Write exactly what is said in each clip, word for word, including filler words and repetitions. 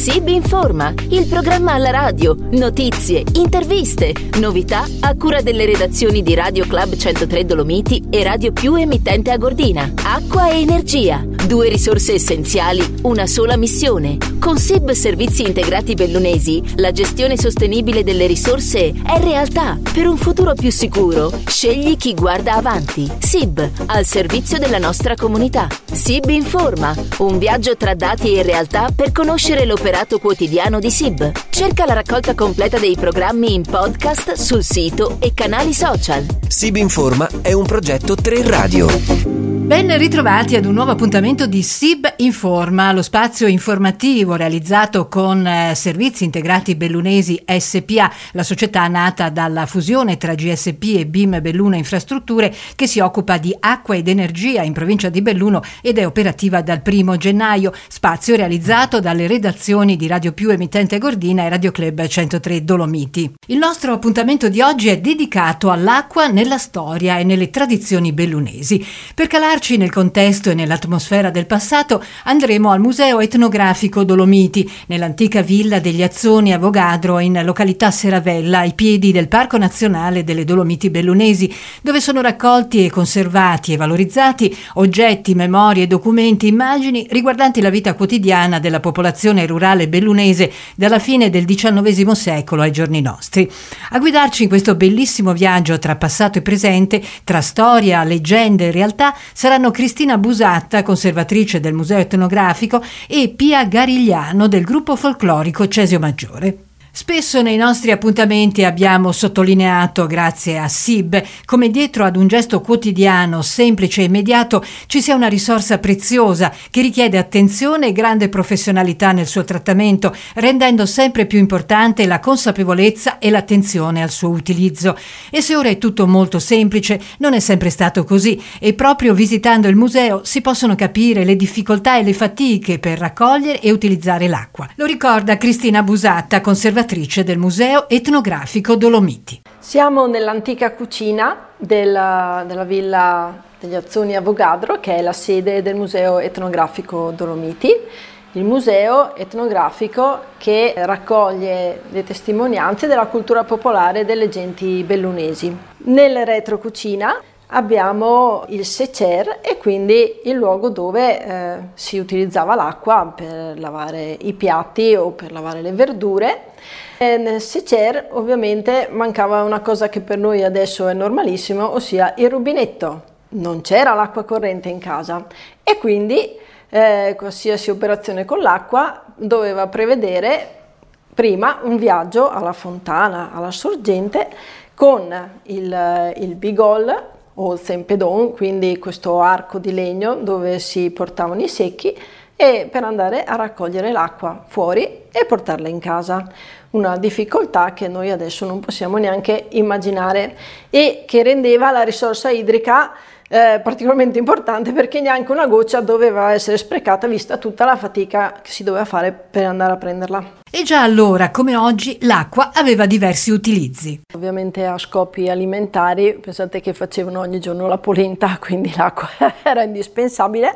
SIB Informa, il programma alla radio, notizie, interviste, novità a cura delle redazioni di Radio Club centotré Dolomiti e Radio Più emittente a Gordina. Acqua e energia, due risorse essenziali, una sola missione. Con SIB Servizi Integrati Bellunesi, la gestione sostenibile delle risorse è realtà. Per un futuro più sicuro, scegli chi guarda avanti. SIB, al servizio della nostra comunità. SIB Informa, un viaggio tra dati e realtà per conoscere l'operato quotidiano di SIB. Cerca la raccolta completa dei programmi in podcast sul sito e canali social. SIB Informa è un progetto tre Radio. Ben ritrovati ad un nuovo appuntamento di SIB Informa, lo spazio informativo realizzato con eh, Servizi Integrati Bellunesi S P A, la società nata dalla fusione tra G S P e B I M Belluno Infrastrutture, che si occupa di acqua ed energia in provincia di Belluno ed è operativa dal primo gennaio, spazio realizzato dalle redazioni di Radio Più emittente Gordina e Radio Club centotré Dolomiti. Il nostro appuntamento di oggi è dedicato all'acqua nella storia e nelle tradizioni bellunesi. Per calarci nel contesto e nell'atmosfera del passato andremo al Museo Etnografico Dolomiti, nell'antica villa degli Azzoni a Vogadro in località Seravella, ai piedi del Parco Nazionale delle Dolomiti Bellunesi, dove sono raccolti e conservati e valorizzati oggetti, memorie, documenti, immagini riguardanti la vita quotidiana della popolazione rurale bellunese dalla fine del diciannovesimo secolo ai giorni nostri. A guidarci in questo bellissimo viaggio tra passato e presente, tra storia, leggende e realtà, saranno Cristina Busatta, conservatrice del Museo Etnografico, e Pia Garigliano del gruppo folclorico Cesio Maggiore. Spesso nei nostri appuntamenti abbiamo sottolineato, grazie a SIB, come dietro ad un gesto quotidiano, semplice e immediato, ci sia una risorsa preziosa che richiede attenzione e grande professionalità nel suo trattamento, rendendo sempre più importante la consapevolezza e l'attenzione al suo utilizzo. E se ora è tutto molto semplice, non è sempre stato così, e proprio visitando il museo si possono capire le difficoltà e le fatiche per raccogliere e utilizzare l'acqua. Lo ricorda Cristina Busatta, conservatrice del Museo Etnografico Dolomiti. Siamo nell'antica cucina della, della villa degli Azzoni a Vogadro, che è la sede del Museo Etnografico Dolomiti, il museo etnografico che raccoglie le testimonianze della cultura popolare delle genti bellunesi. Nel retrocucina abbiamo il secer e quindi il luogo dove eh, si utilizzava l'acqua per lavare i piatti o per lavare le verdure. E nel secer ovviamente mancava una cosa che per noi adesso è normalissimo, ossia il rubinetto. Non c'era l'acqua corrente in casa e quindi eh, qualsiasi operazione con l'acqua doveva prevedere prima un viaggio alla fontana, alla sorgente, con il, il bigol o il sempedon, quindi questo arco di legno dove si portavano i secchi, e per andare a raccogliere l'acqua fuori e portarla in casa. Una difficoltà che noi adesso non possiamo neanche immaginare e che rendeva la risorsa idrica eh, particolarmente importante, perché neanche una goccia doveva essere sprecata vista tutta la fatica che si doveva fare per andare a prenderla. E già allora, come oggi, l'acqua aveva diversi utilizzi. Ovviamente a scopi alimentari, pensate che facevano ogni giorno la polenta, quindi l'acqua era indispensabile,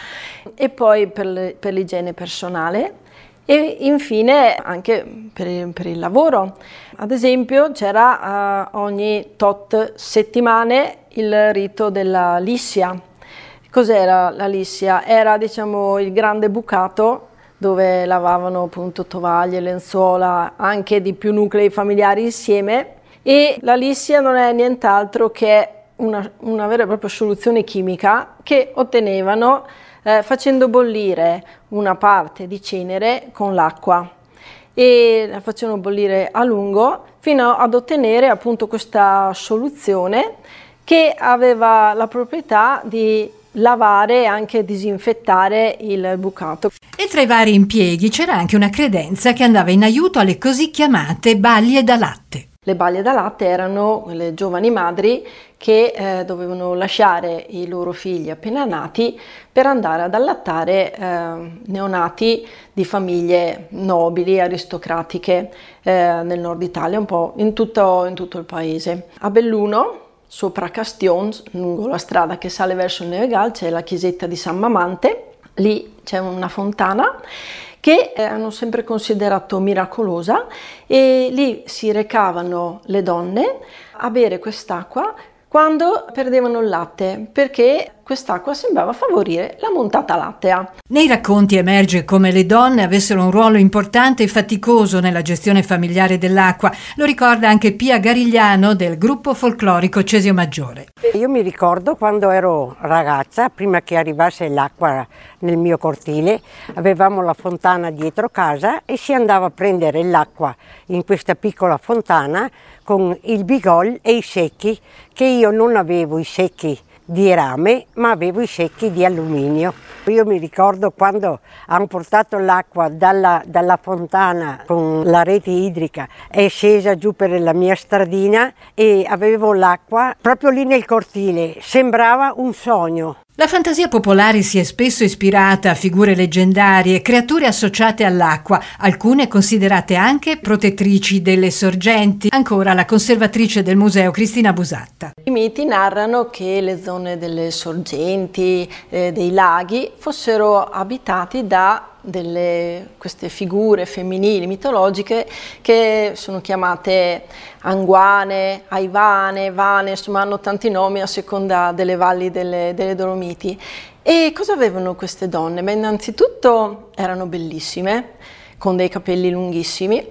e poi per, le, per l'igiene personale e infine anche per, per il lavoro. Ad esempio c'era uh, ogni tot settimane il rito della lissia. Cos'era la lissia? Era, diciamo, il grande bucato dove lavavano appunto tovaglie, lenzuola, anche di più nuclei familiari insieme, e la lissia non è nient'altro che una, una vera e propria soluzione chimica che ottenevano eh, facendo bollire una parte di cenere con l'acqua, e la facevano bollire a lungo fino ad ottenere appunto questa soluzione che aveva la proprietà di lavare e anche disinfettare il bucato. E tra i vari impieghi c'era anche una credenza che andava in aiuto alle così chiamate baglie da latte. Le baglie da latte erano le giovani madri che eh, dovevano lasciare i loro figli appena nati per andare ad allattare eh, neonati di famiglie nobili, aristocratiche eh, nel nord Italia, un po' in tutto, in tutto il paese. A Belluno, sopra Castions, lungo la strada che sale verso il Nevegal, c'è la chiesetta di San Mamante. Lì c'è una fontana che hanno sempre considerato miracolosa, e lì si recavano le donne a bere quest'acqua quando perdevano il latte, perché quest'acqua sembrava favorire la montata lattea. Nei racconti emerge come le donne avessero un ruolo importante e faticoso nella gestione familiare dell'acqua. Lo ricorda anche Pia Garigliano del gruppo folclorico Cesio Maggiore. Io mi ricordo quando ero ragazza, prima che arrivasse l'acqua nel mio cortile, avevamo la fontana dietro casa e si andava a prendere l'acqua in questa piccola fontana con il bigol e i secchi, che io non avevo i secchi di rame, ma avevo i secchi di alluminio. Io mi ricordo quando hanno portato l'acqua dalla, dalla fontana con la rete idrica, è scesa giù per la mia stradina e avevo l'acqua proprio lì nel cortile, sembrava un sogno. La fantasia popolare si è spesso ispirata a figure leggendarie, creature associate all'acqua, alcune considerate anche protettrici delle sorgenti. Ancora la conservatrice del museo Cristina Busatta. I miti narrano che le zone delle sorgenti, eh, dei laghi, fossero abitati da delle queste figure femminili mitologiche che sono chiamate Anguane, Aivane, Vane, insomma hanno tanti nomi a seconda delle valli delle, delle Dolomiti. E cosa avevano queste donne? Beh, innanzitutto erano bellissime, con dei capelli lunghissimi,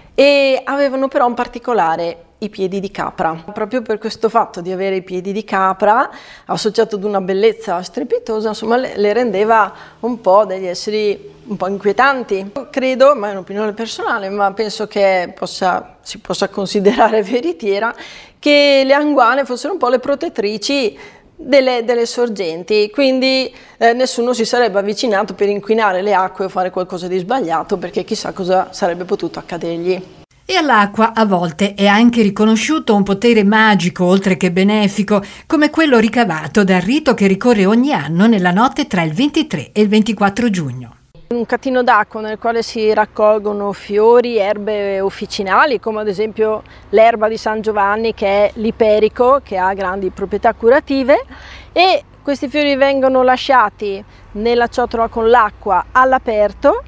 e avevano però un particolare: i piedi di capra. Proprio per questo fatto di avere i piedi di capra, associato ad una bellezza strepitosa, insomma le, le rendeva un po' degli esseri un po' inquietanti. Credo, ma è un'opinione personale, ma penso che possa, si possa considerare veritiera, che le anguane fossero un po' le protettrici delle, delle sorgenti, quindi eh, nessuno si sarebbe avvicinato per inquinare le acque o fare qualcosa di sbagliato, perché chissà cosa sarebbe potuto accadergli. E all'acqua a volte è anche riconosciuto un potere magico, oltre che benefico, come quello ricavato dal rito che ricorre ogni anno nella notte tra il ventitré e il ventiquattro giugno. Un catino d'acqua nel quale si raccolgono fiori, erbe officinali, come ad esempio l'erba di San Giovanni, che è l'iperico, che ha grandi proprietà curative, e questi fiori vengono lasciati nella ciotola con l'acqua all'aperto,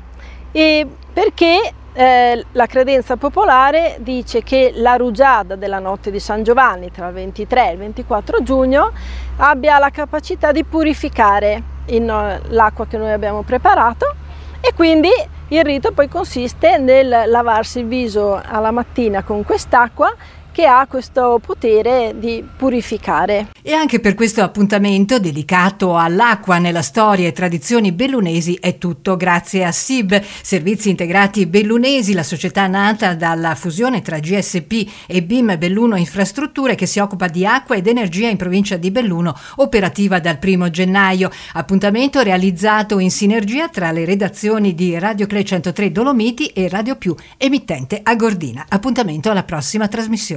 e perché Eh, la credenza popolare dice che la rugiada della notte di San Giovanni tra il ventitré e il ventiquattro giugno abbia la capacità di purificare in, uh, l'acqua che noi abbiamo preparato, e quindi il rito poi consiste nel lavarsi il viso alla mattina con quest'acqua che ha questo potere di purificare. E anche per questo appuntamento dedicato all'acqua nella storia e tradizioni bellunesi è tutto grazie a S I B, Servizi Integrati Bellunesi, la società nata dalla fusione tra G S P e B I M Belluno Infrastrutture, che si occupa di acqua ed energia in provincia di Belluno, operativa dal primo gennaio. Appuntamento realizzato in sinergia tra le redazioni di Radio Clay centotré Dolomiti e Radio Più, emittente a Gordina. Appuntamento alla prossima trasmissione.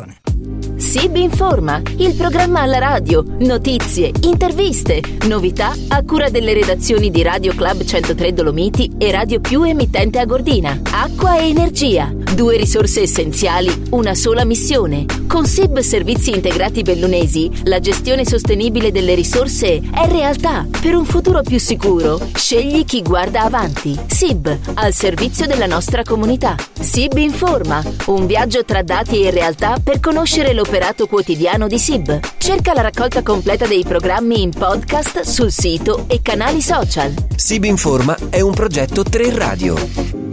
S I B Informa, il programma alla radio, notizie, interviste, novità a cura delle redazioni di Radio Club centotré Dolomiti e Radio Più, emittente a Gordina. Acqua e energia, due risorse essenziali, una sola missione. Con S I B Servizi Integrati Bellunesi, la gestione sostenibile delle risorse è realtà. Per un futuro più sicuro, scegli chi guarda avanti. S I B, al servizio della nostra comunità. S I B Informa, un viaggio tra dati e realtà per conoscere l'operato quotidiano di S I B. Cerca la raccolta completa dei programmi in podcast sul sito e canali social. S I B Informa è un progetto tre Radio.